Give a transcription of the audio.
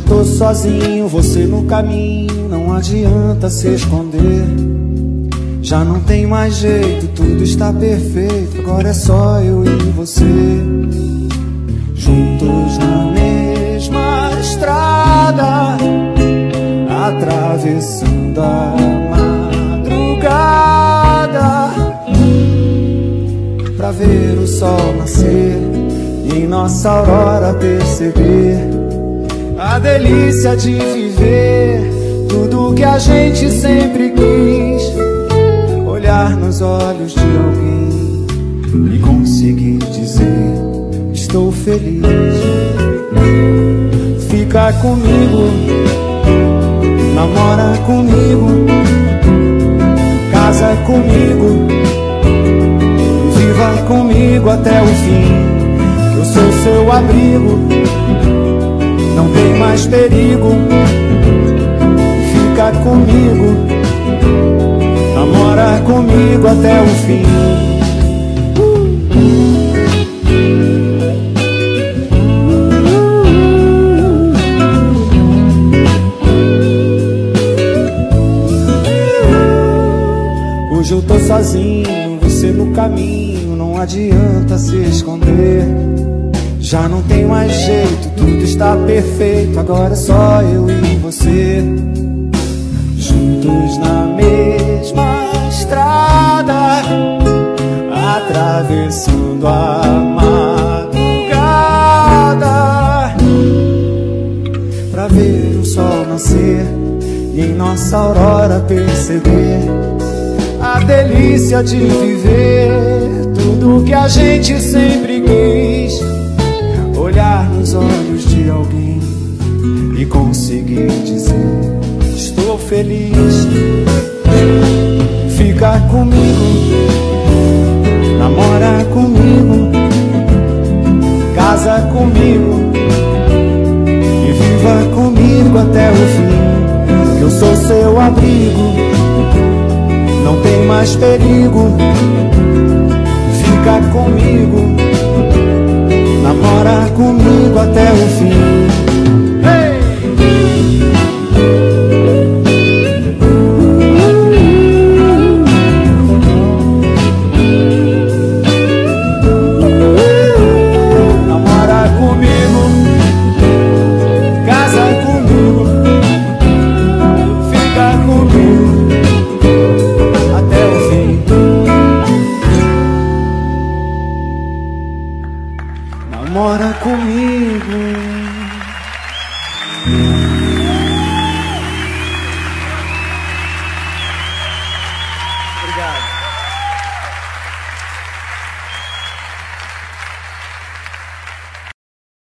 tô sozinho, você no caminho, não adianta se esconder. Já não tem mais jeito, tudo está perfeito, agora é só eu e você, juntos na mesma estrada, atravessando a madrugada, pra ver o sol nascer e em nossa aurora perceber a delícia de viver tudo que a gente sempre quis. Olhar nos olhos de alguém e conseguir dizer: estou feliz. Fica comigo, namora comigo, casa comigo, viva comigo até o fim. Eu sou seu abrigo, não tem mais perigo. Fica comigo, namora comigo até o fim. Hoje eu tô sozinho, você no caminho, não adianta se esconder. Já não tem mais jeito, tudo está perfeito, agora é só eu e você, juntos na mesma estrada, atravessando a madrugada, pra ver o sol nascer e em nossa aurora perceber a delícia de viver tudo que a gente sempre quis. Olhar nos olhos de alguém e conseguir dizer: estou feliz. Fica comigo, namora comigo, casa comigo e viva comigo até o fim. Eu sou seu abrigo, não tem mais perigo. Fica comigo, namora comigo até o fim. Hey! Namora comigo, casa comigo, fica comigo até o fim. Namora comigo.